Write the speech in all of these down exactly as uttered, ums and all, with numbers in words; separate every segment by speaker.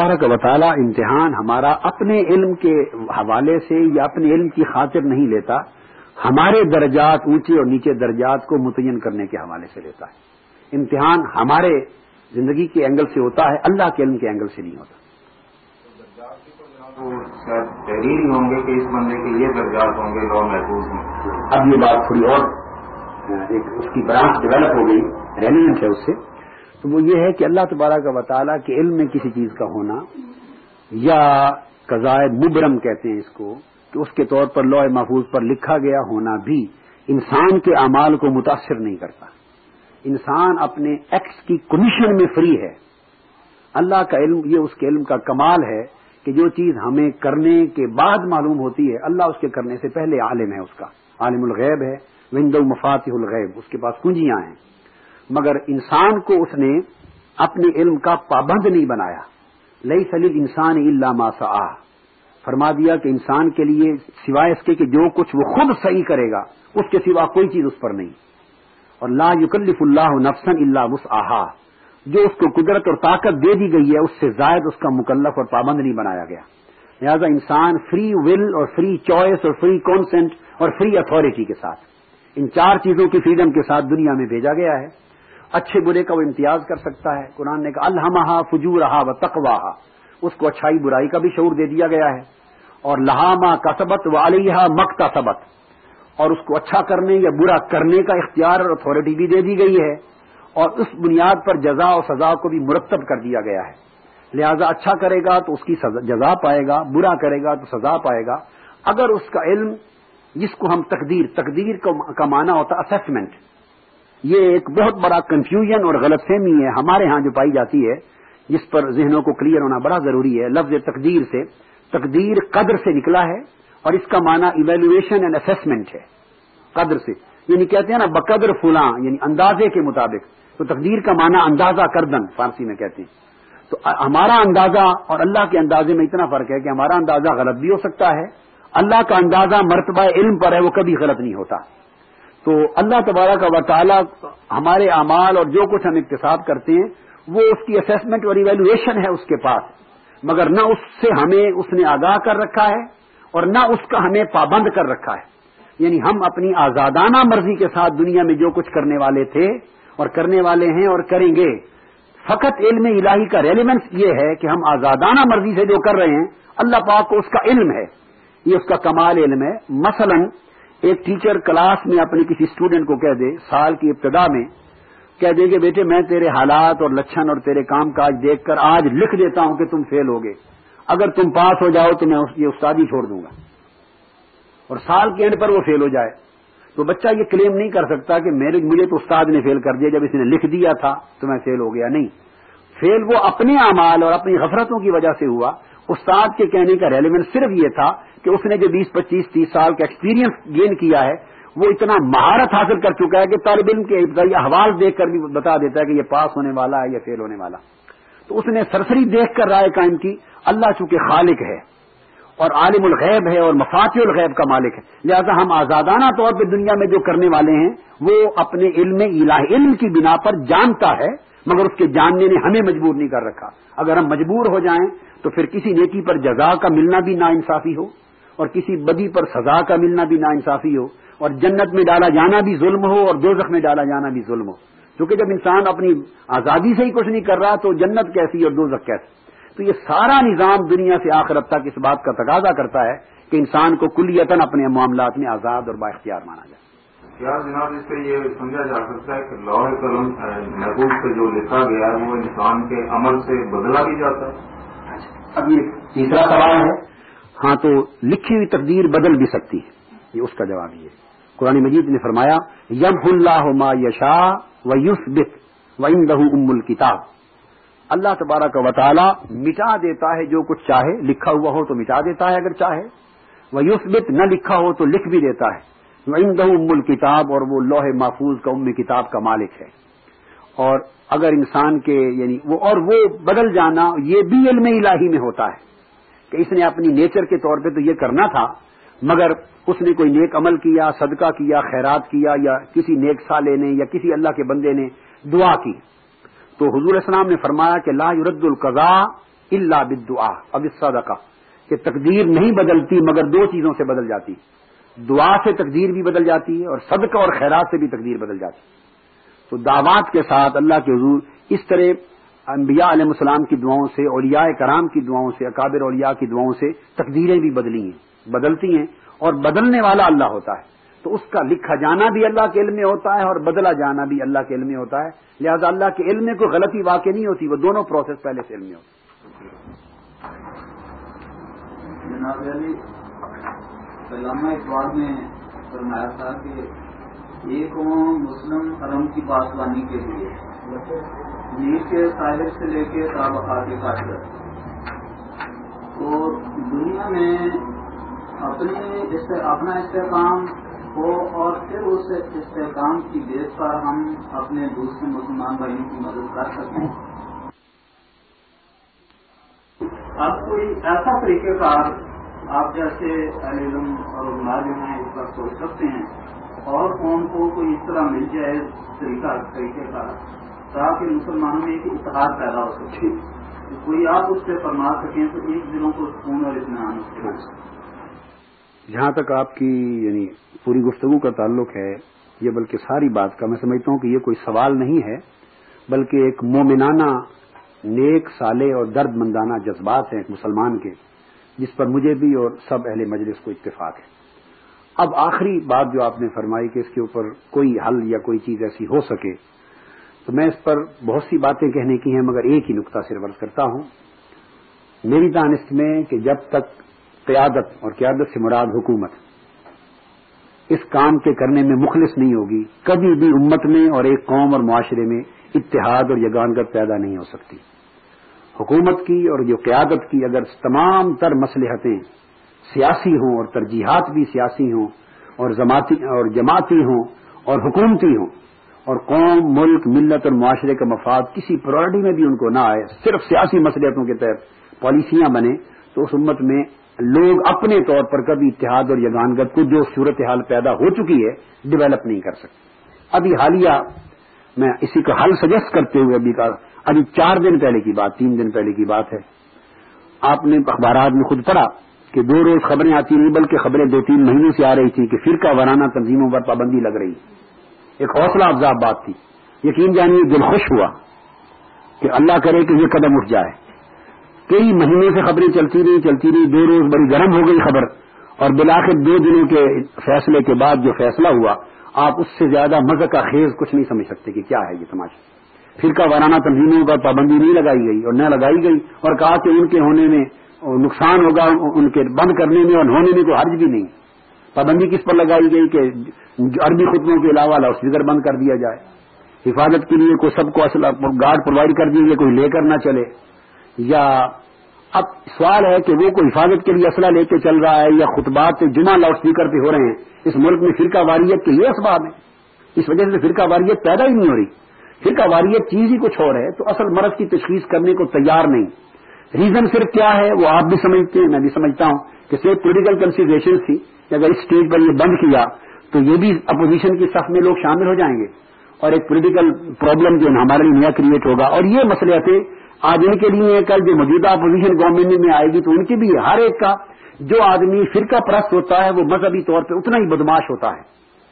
Speaker 1: تبارک و تعالی امتحان ہمارا اپنے علم کے حوالے سے یا اپنے علم کی خاطر نہیں لیتا، ہمارے درجات اونچے اور نیچے درجات کو متعین کرنے کے حوالے سے لیتا ہے۔ امتحان ہمارے زندگی کے اینگل سے ہوتا ہے، اللہ کے علم کے اینگل سے نہیں ہوتا۔
Speaker 2: وہ شاید تحریر ہی ہوں گے کہ اس بندے کے یہ درجات ہوں گے لوح محفوظ میں۔
Speaker 1: اب یہ بات تھوڑی اور ایک اس کی برانچ ڈیولپ ہو گئی، ریلیونٹ ہے اس سے، تو وہ یہ ہے کہ اللہ تبارک و تعالیٰ کے علم میں کسی چیز کا ہونا، یا قضائے مبرم کہتے ہیں اس کو، کہ اس کے طور پر لوح محفوظ پر لکھا گیا ہونا بھی انسان کے اعمال کو متاثر نہیں کرتا۔ انسان اپنے ایکٹس کی کمیشن میں فری ہے۔ اللہ کا علم، یہ اس کے علم کا کمال ہے کہ جو چیز ہمیں کرنے کے بعد معلوم ہوتی ہے، اللہ اس کے کرنے سے پہلے عالم ہے، اس کا عالم الغیب ہے، وعنده مفاتیح الغیب، اس کے پاس کنجیاں ہیں۔ مگر انسان کو اس نے اپنے علم کا پابند نہیں بنایا۔ لیس للانسان الا ما سعی، فرما دیا کہ انسان کے لیے سوائے اس کے کہ جو کچھ وہ خود صحیح کرے گا، اس کے سوا کوئی چیز اس پر نہیں۔ اور لا یکلف اللہ نفسا الا وسعہا، جو اس کو قدرت اور طاقت دے دی گئی ہے اس سے زائد اس کا مکلف اور پابند نہیں بنایا گیا۔ لہذا انسان فری ول اور فری چوائس اور فری کانسنٹ اور فری اتھارٹی کے ساتھ، ان چار چیزوں کی فریڈم کے ساتھ دنیا میں بھیجا گیا ہے۔ اچھے برے کا وہ امتیاز کر سکتا ہے۔ قرآن نے کہا الہمہا فجورہا وتقواہا، اس کو اچھائی برائی کا بھی شعور دے دیا گیا ہے۔ اور لہا ما کسبت وعلیہا مکتسبت، اور اس کو اچھا کرنے یا برا کرنے کا اختیار اور اتھارٹی بھی دے دی گئی ہے، اور اس بنیاد پر جزا اور سزا کو بھی مرتب کر دیا گیا ہے۔ لہذا اچھا کرے گا تو اس کی جزا پائے گا، برا کرے گا تو سزا پائے گا، اگر اس کا علم، جس کو ہم تقدیر تقدیر کا معنی ہوتا اسیسمنٹ، یہ ایک بہت بڑا کنفیوژن اور غلط فہمی ہے ہمارے ہاں جو پائی جاتی ہے، جس پر ذہنوں کو کلیئر ہونا بڑا ضروری ہے۔ لفظ تقدیر سے، تقدیر قدر سے نکلا ہے، اور اس کا معنی ایویلویشن اینڈ اسیسمنٹ ہے۔ قدر سے یعنی کہتے ہیں نا بقدر فلاں، یعنی اندازے کے مطابق، تو تقدیر کا معنی اندازہ کردن فارسی میں کہتے ہیں۔ تو ہمارا اندازہ اور اللہ کے اندازے میں اتنا فرق ہے کہ ہمارا اندازہ غلط بھی ہو سکتا ہے، اللہ کا اندازہ مرتبہ علم پر ہے، وہ کبھی غلط نہیں ہوتا۔ تو اللہ تبارک و تعالی ہمارے اعمال اور جو کچھ ہم اکتساب کرتے ہیں وہ اس کی اسیسمنٹ اور ایویلویشن ہے اس کے پاس، مگر نہ اس سے ہمیں اس نے آگاہ کر رکھا ہے اور نہ اس کا ہمیں پابند کر رکھا ہے۔ یعنی ہم اپنی آزادانہ مرضی کے ساتھ دنیا میں جو کچھ کرنے والے تھے اور کرنے والے ہیں اور کریں گے۔ فقط علم الہی کا ریلیونس یہ ہے کہ ہم آزادانہ مرضی سے جو کر رہے ہیں اللہ پاک کو اس کا علم ہے، یہ اس کا کمال علم ہے۔ مثلا ایک ٹیچر کلاس میں اپنے کسی اسٹوڈنٹ کو کہہ دے، سال کی ابتدا میں کہہ دے کہ بیٹے میں تیرے حالات اور لچھن اور تیرے کام کاج دیکھ کر آج لکھ دیتا ہوں کہ تم فیل ہوگے، اگر تم پاس ہو جاؤ تو میں یہ استادی چھوڑ دوں گا، اور سال کے اینڈ پر وہ فیل ہو جائے، تو بچہ یہ کلیم نہیں کر سکتا کہ میرے مجھے تو استاد نے فیل کر دیا، جب اس نے لکھ دیا تھا تو میں فیل ہو گیا۔ نہیں، فیل وہ اپنے اعمال اور اپنی غفلتوں کی وجہ سے ہوا۔ استاد کے کہنے کا ریلیونس صرف یہ تھا کہ اس نے جو بیس پچیس تیس سال کا ایکسپیرینس گین کیا ہے وہ اتنا مہارت حاصل کر چکا ہے کہ طالب علم کے ابتدائی احوال دیکھ کر بھی بتا دیتا ہے کہ یہ پاس ہونے والا ہے یا فیل ہونے والا۔ تو اس نے سرسری دیکھ کر رائے قائم کی۔ اللہ چونکہ خالق ہے اور عالم الغیب ہے اور مفاتیح الغیب کا مالک ہے، لہذا ہم آزادانہ طور پہ دنیا میں جو کرنے والے ہیں وہ اپنے علم الہی علم کی بنا پر جانتا ہے، مگر اس کے جاننے نے ہمیں مجبور نہیں کر رکھا۔ اگر ہم مجبور ہو جائیں تو پھر کسی نیکی پر جزا کا ملنا بھی ناانصافی ہو، اور کسی بدی پر سزا کا ملنا بھی ناانصافی ہو، اور جنت میں ڈالا جانا بھی ظلم ہو اور دوزخ میں ڈالا جانا بھی ظلم ہو۔ کیونکہ جب انسان اپنی آزادی سے ہی کچھ نہیں کر رہا تو جنت کیسی اور دوزخ کیسی؟ تو یہ سارا نظام دنیا سے آخرت تک اس بات کا تقاضا کرتا ہے کہ انسان کو کلیتاً اپنے معاملات میں آزاد اور بااختیار مانا جائے۔
Speaker 2: کیا جناب اس سے یہ سمجھا جا سکتا ہے کہ لوح قلم محفوظ پہ جو لکھا گیا ہے وہ انسان کے عمل سے بدلا بھی جاتا ہے؟
Speaker 1: اب یہ تیسرا سوال ہے۔ ہاں، تو لکھی ہوئی تقدیر بدل بھی سکتی ہے، یہ اس کا جواب یہ ہے۔ قرآن مجید نے فرمایا یمحو اللہ ما یشاء ویثبت وعندہ ام الکتاب، اللہ تبارک و تعالی مٹا دیتا ہے جو کچھ چاہے، لکھا ہوا ہو تو مٹا دیتا ہے اگر چاہے، ویثبت نہ لکھا ہو تو لکھ بھی دیتا ہے، وعندہ ام الکتاب، اور وہ لوح محفوظ کا ام کتاب کا مالک ہے۔ اور اگر انسان کے یعنی وہ اور وہ بدل جانا یہ بھی علم الہی میں ہوتا ہے کہ اس نے اپنی نیچر کے طور پہ تو یہ کرنا تھا، مگر اس نے کوئی نیک عمل کیا، صدقہ کیا، خیرات کیا، یا کسی نیک صالح نے یا کسی اللہ کے بندے نے دعا کی، تو حضور السلام نے فرمایا کہ لا یرد القضاء الا بالدعاء اب الصدقہ، کہ تقدیر نہیں بدلتی مگر دو چیزوں سے بدل جاتی، دعا سے تقدیر بھی بدل جاتی ہے اور صدقہ اور خیرات سے بھی تقدیر بدل جاتی ہے۔ تو دعوات کے ساتھ اللہ کے حضور اس طرح انبیاء علیہ السلام کی دعاؤں سے، اولیاء کرام کی دعاؤں سے، اکابر اولیاء کی دعاؤں سے تقدیریں بھی بدلی ہیں، بدلتی ہیں، اور بدلنے والا اللہ ہوتا ہے، تو اس کا لکھا جانا بھی اللہ کے علم میں ہوتا ہے اور بدلا جانا بھی اللہ کے علم میں ہوتا ہے، لہذا اللہ کے علم میں کوئی غلطی واقع نہیں ہوتی، وہ دونوں پروسیس پہلے سے علم میں ہوتے
Speaker 3: جناب علی علامہ اقبال نے فرمایا تھا کہ ایک قوم مسلم حرم کی پاسبانی کے لیے نیل کے ساحل سے لے کے تابقا کے قاصر، تو دنیا میں اپنے اپنا استحکام ہو اور پھر اس استحکام کی بیس پر ہم اپنے دوسرے مسلمان بھائیوں کی مدد کر سکیں۔ اب کوئی ایسا طریقہ کار آپ جیسے اہل علم اور علماء جو ہیں اس پر سوچ سکتے ہیں اور قوم کو کوئی اس طرح مل جائے طریقہ طریقے کا تاکہ مسلمانوں میں ایک اتحاد پیدا ہو سکے، کوئی آپ اس سے فرما سکیں تو ایک دنوں کو سکون اور اطمینان ہو سکے۔
Speaker 1: جہاں تک آپ کی یعنی پوری گفتگو کا تعلق ہے، یہ بلکہ ساری بات کا میں سمجھتا ہوں کہ یہ کوئی سوال نہیں ہے، بلکہ ایک مومنانہ نیک صالح اور درد مندانہ جذبات ہیں ایک مسلمان کے، جس پر مجھے بھی اور سب اہل مجلس کو اتفاق ہے۔ اب آخری بات جو آپ نے فرمائی کہ اس کے اوپر کوئی حل یا کوئی چیز ایسی ہو سکے، تو میں اس پر بہت سی باتیں کہنے کی ہیں، مگر ایک ہی نقطہ صرف عرض کرتا ہوں میری دانست میں کہ جب تک قیادت اور قیادت سے مراد حکومت اس کام کے کرنے میں مخلص نہیں ہوگی، کبھی بھی امت میں اور ایک قوم اور معاشرے میں اتحاد اور یگانگت پیدا نہیں ہو سکتی۔ حکومت کی اور جو قیادت کی اگر تمام تر مصلحتیں سیاسی ہوں اور ترجیحات بھی سیاسی ہوں اور جماعتی اور جماعتی ہوں اور حکومتی ہوں، اور قوم ملک ملت اور معاشرے کا مفاد کسی پرائرٹی میں بھی ان کو نہ آئے، صرف سیاسی مصلحتوں کے تحت پالیسیاں بنے، تو اس امت میں لوگ اپنے طور پر کبھی اتحاد اور یگانگت کو جو صورتحال پیدا ہو چکی ہے ڈیولپ نہیں کر سکتے۔ ابھی حالیہ میں اسی کا حل سجیسٹ کرتے ہوئے ابھی کا ابھی چار دن پہلے کی بات تین دن پہلے کی بات ہے، آپ نے اخبارات میں خود پڑھا کہ دو روز خبریں آتی نہیں بلکہ خبریں دو تین مہینوں سے آ رہی تھی کہ فرقہ وارانہ تنظیموں پر پابندی لگ رہی، ایک حوصلہ افزا بات تھی۔ یقین جانیے دل خوش ہوا کہ اللہ کرے کہ یہ قدم اٹھ جائے۔ کئی مہینے سے خبریں چلتی رہی چلتی رہی دو روز بڑی گرم ہو گئی خبر، اور بالآخر دو دنوں کے فیصلے کے بعد جو فیصلہ ہوا، آپ اس سے زیادہ مزہ کا خیز کچھ نہیں سمجھ سکتے کہ کیا ہے یہ تماشا۔ فرقہ وارانہ تنظیموں پر پابندی نہیں لگائی گئی اور نہ لگائی گئی، اور کہا کہ ان کے ہونے میں نقصان ہوگا، ان کے بند کرنے میں اور ہونے میں کوئی حرج بھی نہیں۔ پابندی کس پر لگائی گئی کہ عربی خطبوں کے علاوہ لاؤڈ اسپیکر بند کر دیا جائے، حفاظت کے لیے کوئی سب کو گارڈ پرووائڈ کر دیے، کوئی لے کر نہ چلے، یا اب سوال ہے کہ وہ کوئی حفاظت کے لیے اسلحہ لے کے چل رہا ہے یا خطبات جمعہ لاؤڈ اسپیکر پہ ہو رہے ہیں۔ اس ملک میں فرقہ واریت کے یہ اسباب ہیں، اس وجہ سے فرقہ واریت پیدا ہی نہیں ہو رہی۔ فرقہ واریت چیز ہی کچھ اور ہے، تو اصل مرض کی تشخیص کرنے کو تیار نہیں۔ ریزن صرف کیا ہے وہ آپ بھی سمجھتے ہیں، میں بھی سمجھتا ہوں کہ صرف پولیٹیکل کنسیڈریشن تھی کہ اگر اس اسٹیج پر یہ بند کیا تو یہ بھی اپوزیشن کی صف میں لوگ شامل ہو جائیں گے اور ایک پولیٹیکل پرابلم جو ہمارے لیے نیا کریٹ ہوگا، اور یہ مسئلے آج ان کے لیے کل جو موجودہ اپوزیشن گورنمنٹ میں آئے گی تو ان کے بھی ہر ایک کا جو آدمی فرقہ پرست ہوتا ہے وہ مذہبی طور پہ اتنا ہی بدماش ہوتا ہے،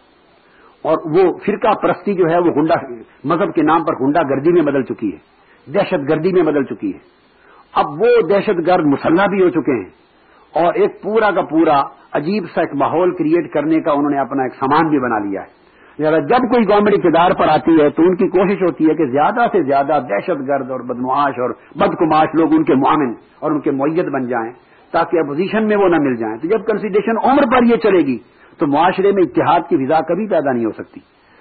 Speaker 1: اور وہ فرقہ پرستی جو ہے وہ گنڈا مذہب کے نام پر گنڈا گردی میں بدل چکی ہے، دہشت گردی میں بدل چکی ہے۔ اب وہ دہشت گرد مسلح بھی ہو چکے ہیں اور ایک پورا کا پورا عجیب سا ایک ماحول کریٹ کرنے کا انہوں نے اپنا ایک سامان بھی بنا لیا ہے۔ لہٰذا جب کوئی گورنمنٹ اقتدار پر آتی ہے تو ان کی کوشش ہوتی ہے کہ زیادہ سے زیادہ دہشت گرد اور بدمعاش اور بدکماش لوگ ان کے معاون اور ان کے معید بن جائیں تاکہ اپوزیشن میں وہ نہ مل جائیں۔ تو جب کنسیڈریشن عمر پر یہ چلے گی تو معاشرے میں اتحاد کی فضا کبھی پیدا نہیں ہو سکتی۔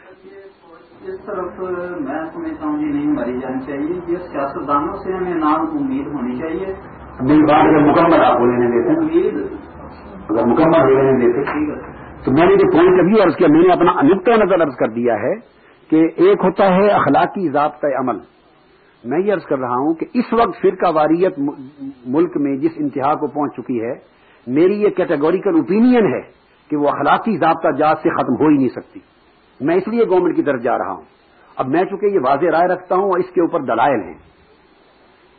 Speaker 3: اس طرف میں سمجھتا ہوں یہ نہیں مری جانی چاہیے، یہ سیاستدانوں سے ہمیں نام امید ہونی چاہیے۔
Speaker 1: میری بات اگر مکمل آپ کو لینے دیتے
Speaker 3: امید
Speaker 1: اگر مکمل لینے دیتے تو میں نے جو پوائنٹ ابھی عرض کیا، میں نے اپنا نقطۂ نظر عرض کر دیا ہے کہ ایک ہوتا ہے اخلاقی ضابطۂ عمل۔ میں یہ عرض کر رہا ہوں کہ اس وقت فرقہ واریت ملک میں جس انتہا کو پہنچ چکی ہے، میری یہ کیٹیگوریکل اوپینین ہے کہ وہ اخلاقی ضابطہ جات سے ختم ہو ہی نہیں سکتی۔ میں اس لیے گورنمنٹ کی طرف جا رہا ہوں۔ اب میں چونکہ یہ واضح رائے رکھتا ہوں اور اس کے اوپر دلائل ہیں،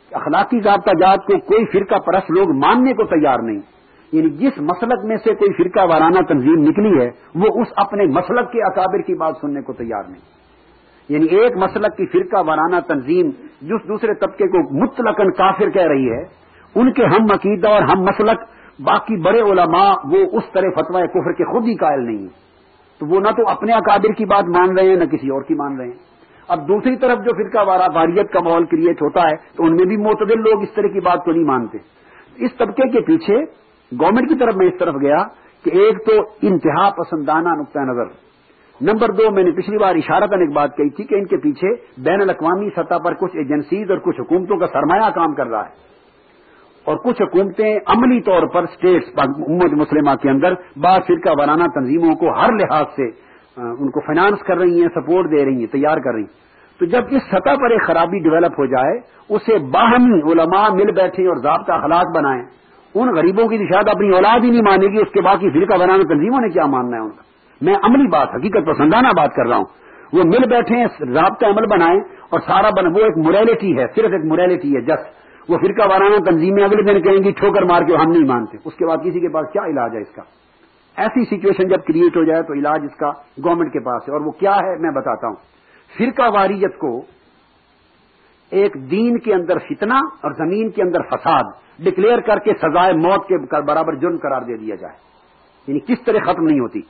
Speaker 1: اخلاقی ضابطہ جات کو کوئی فرقہ پرست لوگ ماننے کو تیار نہیں. یعنی جس مسلک میں سے کوئی فرقہ وارانہ تنظیم نکلی ہے وہ اس اپنے مسلک کے اکابر کی بات سننے کو تیار نہیں. یعنی ایک مسلک کی فرقہ وارانہ تنظیم جس دوسرے طبقے کو مطلقاً کافر کہہ رہی ہے، ان کے ہم عقیدہ اور ہم مسلک باقی بڑے علماء وہ اس طرح فتوی کفر کے خود ہی قائل نہیں ہیں، تو وہ نہ تو اپنے اکابر کی بات مان رہے ہیں نہ کسی اور کی مان رہے ہیں. اب دوسری طرف جو فرقہ واریت کا ماحول کریٹ ہوتا ہے تو ان میں بھی معتدل لوگ اس طرح کی بات کو نہیں مانتے. اس طبقے کے پیچھے گورنمنٹ کی طرف میں اس طرف گیا کہ ایک تو انتہا پسندانہ نقطہ نظر، نمبر دو میں نے پچھلی بار اشارتاً ایک بات کہی تھی کہ ان کے پیچھے بین الاقوامی سطح پر کچھ ایجنسیز اور کچھ حکومتوں کا سرمایہ کام کر رہا ہے، اور کچھ حکومتیں عملی طور پر اسٹیٹس امت مسلمہ کے اندر بعض فرقہ وارانہ تنظیموں کو ہر لحاظ سے ان کو فائنانس کر رہی ہیں، سپورٹ دے رہی ہیں، تیار کر رہی ہیں. تو جب اس سطح پر ایک خرابی ڈیولپ ہو جائے، اسے باہمی علماء مل بیٹھیں اور ضابطہ اخلاق بنائیں، ان غریبوں کی شاید اپنی اولاد ہی نہیں مانے گی، اس کے باقی فرقہ وارانہ تنظیموں نے کیا ماننا ہے ان کا. میں عملی بات، حقیقت پسندانہ بات کر رہا ہوں. وہ مل بیٹھیں، ضابطہ عمل بنائیں اور سارا بن وہ ایک موریلٹی ہے، صرف ایک موریلٹی ہے جسٹ. وہ فرقہ وارانہ تنظیمیں اگلے دن کہیں گی ٹھوکر مار کے ہم نہیں مانتے، اس کے بعد کسی کے پاس کیا علاج ہے اس کا. ایسی سچویشن جب کریٹ ہو جائے تو علاج اس کا گورنمنٹ کے پاس ہے، اور وہ کیا ہے میں بتاتا ہوں. فرقہ واریت کو ایک دین کے اندر فتنہ اور زمین کے اندر فساد ڈکلیئر کر کے سزائے موت کے برابر جرم قرار دے دیا جائے. یعنی کس طرح ختم نہیں ہوتی.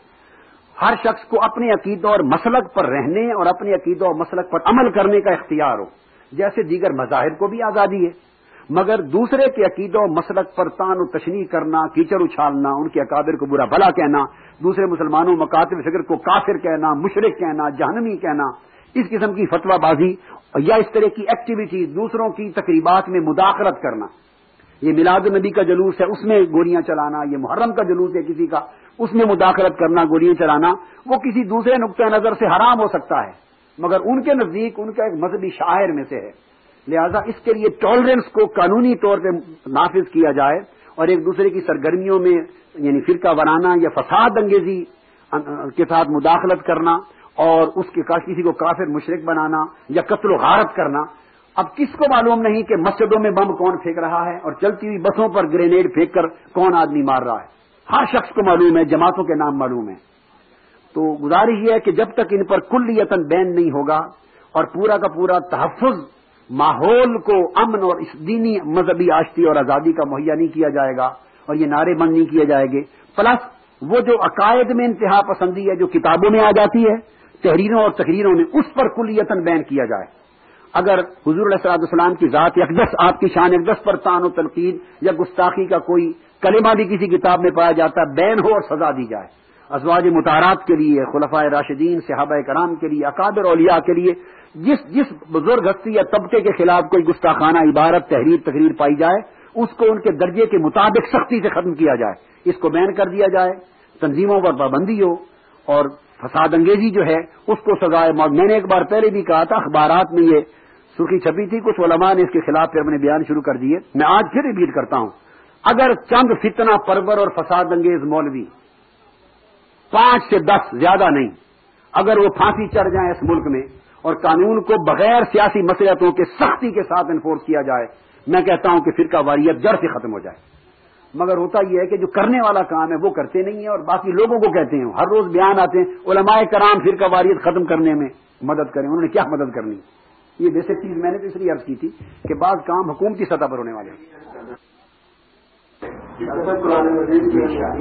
Speaker 1: ہر شخص کو اپنے عقیدہ اور مسلک پر رہنے اور اپنے عقیدہ اور مسلک پر عمل کرنے کا اختیار ہو، جیسے دیگر مذاہب کو بھی آزادی ہے، مگر دوسرے کے عقیدہ و مسلک پر تان و تشنیع کرنا، کیچڑ اچھالنا، ان کے اکابر کو برا بھلا کہنا، دوسرے مسلمانوں مکاتب فکر کو کافر کہنا، مشرک کہنا، جہنمی کہنا، اس قسم کی فتوی بازی یا اس طرح کی ایکٹیویٹی، دوسروں کی تقریبات میں مداخلت کرنا. یہ میلاد النبی کا جلوس ہے اس میں گولیاں چلانا، یہ محرم کا جلوس ہے کسی کا اس میں مداخلت کرنا، گولیاں چلانا، وہ کسی دوسرے نقطہ نظر سے حرام ہو سکتا ہے مگر ان کے نزدیک ان کا ایک مذہبی شاعر میں سے ہے. لہذا اس کے لیے ٹالرنس کو قانونی طور پہ نافذ کیا جائے اور ایک دوسرے کی سرگرمیوں میں یعنی فرقہ وارانہ یا فساد انگیزی کے ساتھ مداخلت کرنا اور اس کے کسی کو کافر مشرک بنانا یا قتل و غارت کرنا. اب کس کو معلوم نہیں کہ مسجدوں میں بم کون پھینک رہا ہے اور چلتی ہوئی بسوں پر گرینیڈ پھینک کر کون آدمی مار رہا ہے. ہر شخص کو معلوم ہے، جماعتوں کے نام معلوم ہے. تو گزارش یہ ہے کہ جب تک ان پر کلیتاً بین نہیں ہوگا اور پورا کا پورا تحفظ ماحول کو امن اور اس دینی مذہبی آشتی اور آزادی کا مہیا نہیں کیا جائے گا اور یہ نعرے بند نہیں کیے جائیں گے، پلس وہ جو عقائد میں انتہا پسندی ہے جو کتابوں میں آ جاتی ہے، تحریروں اور تقریروں میں، اس پر کلیتاً بین کیا جائے. اگر حضور علیہ الصلوۃ والسلام کی ذات اقدس، آپ کی شان اقدس پر طعن و تنقید یا گستاخی کا کوئی کلمہ بھی کسی کتاب میں پایا جاتا ہے، بین ہو اور سزا دی جائے. ازواج مطہرات کے لیے، خلفاء راشدین، صحابہ کرام کے لیے، اکابر اولیاء کے لیے جس جس بزرگ ہستی یا طبقے کے خلاف کوئی گستاخانہ عبارت، تحریر، تقریر پائی جائے، اس کو ان کے درجے کے مطابق سختی سے ختم کیا جائے، اس کو بین کر دیا جائے، تنظیموں پر پابندی ہو اور فساد انگیزی جو ہے اس کو سزائے موت. میں نے ایک بار پہلے بھی کہا تھا، اخبارات میں یہ سرخی چھپی تھی، کچھ علماء نے اس کے خلاف پھر اپنے بیان شروع کر دیے. میں آج پھر ریپیٹ کرتا ہوں، اگر چند فتنہ پرور اور فساد انگیز مولوی پانچ سے دس زیادہ نہیں اگر وہ پھانسی چڑھ جائیں اس ملک میں اور قانون کو بغیر سیاسی مصلحتوں کے سختی کے ساتھ انفورس کیا جائے، میں کہتا ہوں کہ فرقہ واریت جڑ سے ختم ہو جائے. مگر ہوتا یہ ہے کہ جو کرنے والا کام ہے وہ کرتے نہیں ہیں اور باقی لوگوں کو کہتے ہیں. ہر روز بیان آتے ہیں علماء کرام فرقہ واریت ختم کرنے میں مدد کریں. انہوں نے کیا مدد کرنی؟ یہ بیسک چیز میں نے تو اس لیے عرض کی تھی کہ بعض کام حکومتی سطح پر ہونے والے ہیں.